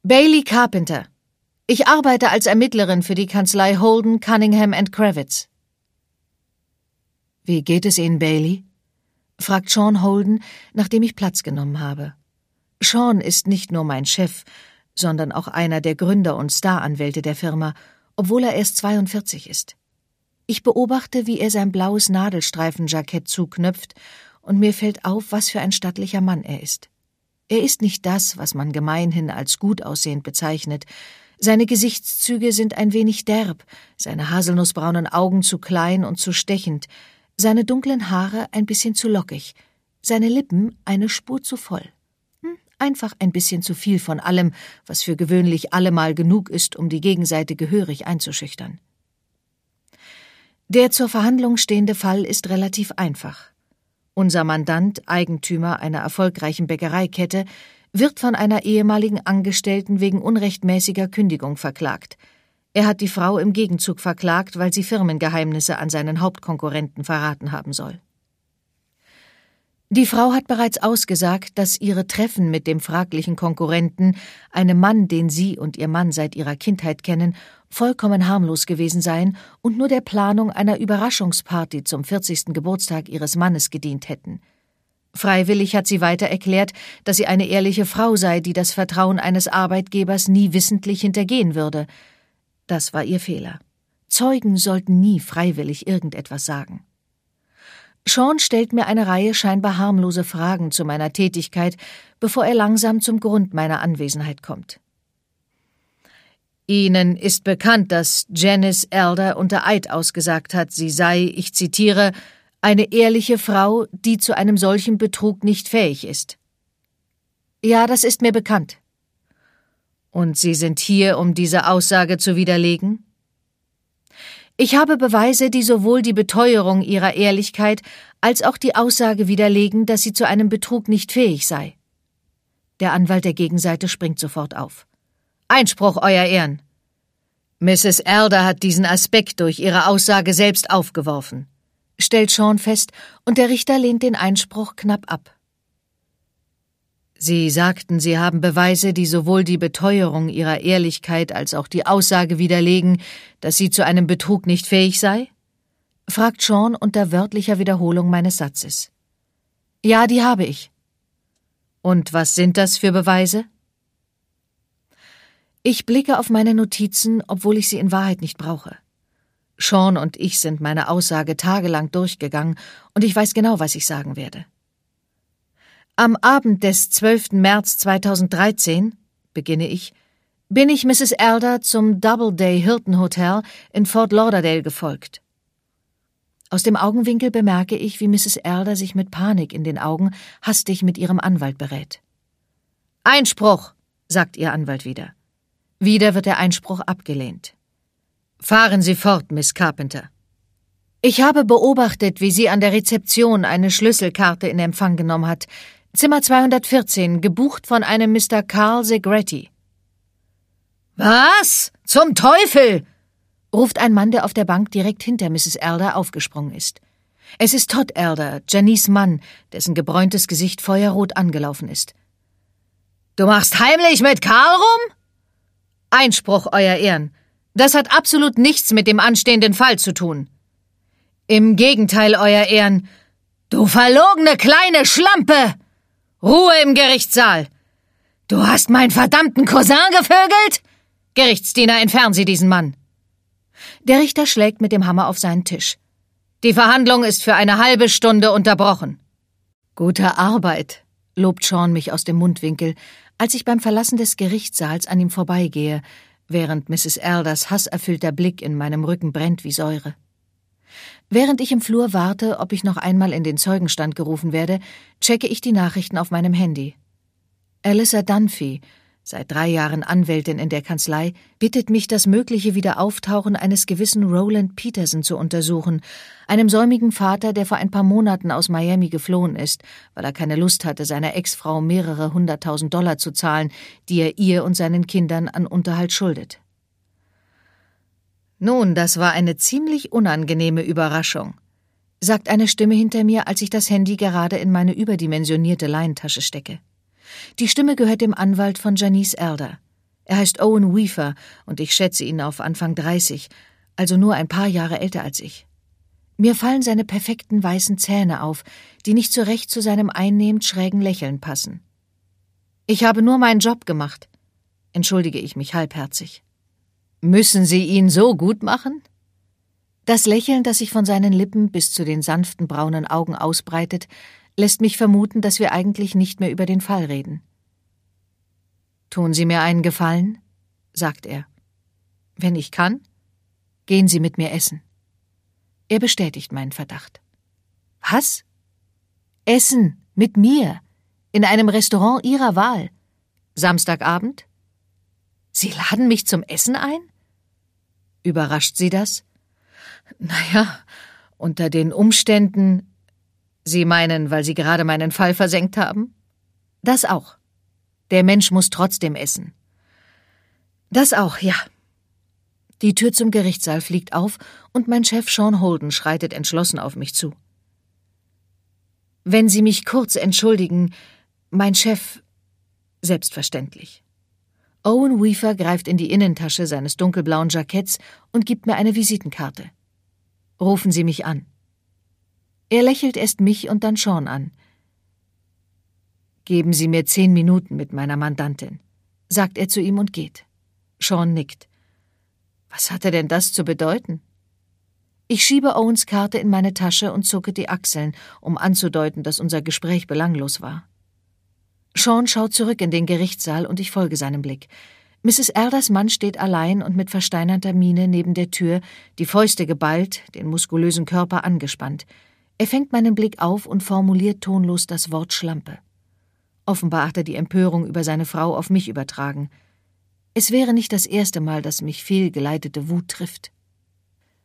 Bailey Carpenter. Ich arbeite als Ermittlerin für die Kanzlei Holden, Cunningham & Kravitz. »Wie geht es Ihnen, Bailey?« fragt Sean Holden, nachdem ich Platz genommen habe. Sean ist nicht nur mein Chef, sondern auch einer der Gründer und Staranwälte der Firma, obwohl er erst 42 ist. Ich beobachte, wie er sein blaues Nadelstreifenjackett zuknöpft, und mir fällt auf, was für ein stattlicher Mann er ist. Er ist nicht das, was man gemeinhin als gut aussehend bezeichnet. Seine Gesichtszüge sind ein wenig derb, seine haselnussbraunen Augen zu klein und zu stechend, seine dunklen Haare ein bisschen zu lockig, seine Lippen eine Spur zu voll. Einfach ein bisschen zu viel von allem, was für gewöhnlich allemal genug ist, um die Gegenseite gehörig einzuschüchtern. Der zur Verhandlung stehende Fall ist relativ einfach. Unser Mandant, Eigentümer einer erfolgreichen Bäckereikette, wird von einer ehemaligen Angestellten wegen unrechtmäßiger Kündigung verklagt. Er hat die Frau im Gegenzug verklagt, weil sie Firmengeheimnisse an seinen Hauptkonkurrenten verraten haben soll. Die Frau hat bereits ausgesagt, dass ihre Treffen mit dem fraglichen Konkurrenten, einem Mann, den sie und ihr Mann seit ihrer Kindheit kennen, vollkommen harmlos gewesen seien und nur der Planung einer Überraschungsparty zum 40. Geburtstag ihres Mannes gedient hätten. Freiwillig hat sie weiter erklärt, dass sie eine ehrliche Frau sei, die das Vertrauen eines Arbeitgebers nie wissentlich hintergehen würde. Das war ihr Fehler. Zeugen sollten nie freiwillig irgendetwas sagen. Sean stellt mir eine Reihe scheinbar harmlose Fragen zu meiner Tätigkeit, bevor er langsam zum Grund meiner Anwesenheit kommt. Ihnen ist bekannt, dass Janice Elder unter Eid ausgesagt hat, sie sei, ich zitiere, eine ehrliche Frau, die zu einem solchen Betrug nicht fähig ist. Ja, das ist mir bekannt. Und Sie sind hier, um diese Aussage zu widerlegen? Ich habe Beweise, die sowohl die Beteuerung ihrer Ehrlichkeit als auch die Aussage widerlegen, dass sie zu einem Betrug nicht fähig sei. Der Anwalt der Gegenseite springt sofort auf. Einspruch, Euer Ehren. Mrs. Elder hat diesen Aspekt durch ihre Aussage selbst aufgeworfen, stellt Sean fest, und der Richter lehnt den Einspruch knapp ab. Sie sagten, Sie haben Beweise, die sowohl die Beteuerung ihrer Ehrlichkeit als auch die Aussage widerlegen, dass sie zu einem Betrug nicht fähig sei? Fragt Sean unter wörtlicher Wiederholung meines Satzes. Ja, die habe ich. Und was sind das für Beweise? Ich blicke auf meine Notizen, obwohl ich sie in Wahrheit nicht brauche. Sean und ich sind meine Aussage tagelang durchgegangen, und ich weiß genau, was ich sagen werde. Am Abend des 12. März 2013, beginne ich, bin ich Mrs. Elder zum Doubleday Hilton Hotel in Fort Lauderdale gefolgt. Aus dem Augenwinkel bemerke ich, wie Mrs. Elder sich mit Panik in den Augen hastig mit ihrem Anwalt berät. Einspruch, sagt ihr Anwalt wieder. Wieder wird der Einspruch abgelehnt. Fahren Sie fort, Miss Carpenter. Ich habe beobachtet, wie sie an der Rezeption eine Schlüsselkarte in Empfang genommen hat. Zimmer 214, gebucht von einem Mr. Carl Segretti. Was? Zum Teufel! Ruft ein Mann, der auf der Bank direkt hinter Mrs. Elder aufgesprungen ist. Es ist Todd Elder, Janice Mann, dessen gebräuntes Gesicht feuerrot angelaufen ist. Du machst heimlich mit Carl rum? Einspruch, Euer Ehren. Das hat absolut nichts mit dem anstehenden Fall zu tun. Im Gegenteil, Euer Ehren. Du verlogene kleine Schlampe! Ruhe im Gerichtssaal! Du hast meinen verdammten Cousin gevögelt? Gerichtsdiener, entfernen Sie diesen Mann. Der Richter schlägt mit dem Hammer auf seinen Tisch. Die Verhandlung ist für eine halbe Stunde unterbrochen. Gute Arbeit, lobt Sean mich aus dem Mundwinkel, als ich beim Verlassen des Gerichtssaals an ihm vorbeigehe, während Mrs. Elders hasserfüllter Blick in meinem Rücken brennt wie Säure. Während ich im Flur warte, ob ich noch einmal in den Zeugenstand gerufen werde, checke ich die Nachrichten auf meinem Handy. Alyssa Dunphy, seit 3 Jahren Anwältin in der Kanzlei, bittet mich, das mögliche Wiederauftauchen eines gewissen Roland Peterson zu untersuchen, einem säumigen Vater, der vor ein paar Monaten aus Miami geflohen ist, weil er keine Lust hatte, seiner Ex-Frau mehrere $100.000 zu zahlen, die er ihr und seinen Kindern an Unterhalt schuldet. Nun, das war eine ziemlich unangenehme Überraschung, sagt eine Stimme hinter mir, als ich das Handy gerade in meine überdimensionierte Leinentasche stecke. Die Stimme gehört dem Anwalt von Janice Elder. Er heißt Owen Weaver und ich schätze ihn auf Anfang 30, also nur ein paar Jahre älter als ich. Mir fallen seine perfekten weißen Zähne auf, die nicht so recht zu seinem einnehmend schrägen Lächeln passen. »Ich habe nur meinen Job gemacht«, entschuldige ich mich halbherzig. »Müssen Sie ihn so gut machen?« Das Lächeln, das sich von seinen Lippen bis zu den sanften braunen Augen ausbreitet, lässt mich vermuten, dass wir eigentlich nicht mehr über den Fall reden. »Tun Sie mir einen Gefallen?«, sagt er. »Wenn ich kann, gehen Sie mit mir essen.« Er bestätigt meinen Verdacht. »Was? Essen mit mir? In einem Restaurant Ihrer Wahl? Samstagabend? Sie laden mich zum Essen ein?« Überrascht Sie das? »Naja, unter den Umständen...« »Sie meinen, weil Sie gerade meinen Fall versenkt haben?« »Das auch. Der Mensch muss trotzdem essen.« »Das auch, ja.« Die Tür zum Gerichtssaal fliegt auf und mein Chef Sean Holden schreitet entschlossen auf mich zu. »Wenn Sie mich kurz entschuldigen, mein Chef...« »Selbstverständlich.« Owen Weaver greift in die Innentasche seines dunkelblauen Jacketts und gibt mir eine Visitenkarte. »Rufen Sie mich an.« Er lächelt erst mich und dann Sean an. »Geben Sie mir 10 Minuten mit meiner Mandantin«, sagt er zu ihm und geht. Sean nickt. Was hatte denn das zu bedeuten? Ich schiebe Owens Karte in meine Tasche und zucke die Achseln, um anzudeuten, dass unser Gespräch belanglos war. Sean schaut zurück in den Gerichtssaal und ich folge seinem Blick. Mrs. Elders Mann steht allein und mit versteinerter Miene neben der Tür, die Fäuste geballt, den muskulösen Körper angespannt. Er fängt meinen Blick auf und formuliert tonlos das Wort Schlampe. Offenbar hat er die Empörung über seine Frau auf mich übertragen. Es wäre nicht das erste Mal, dass mich fehlgeleitete Wut trifft.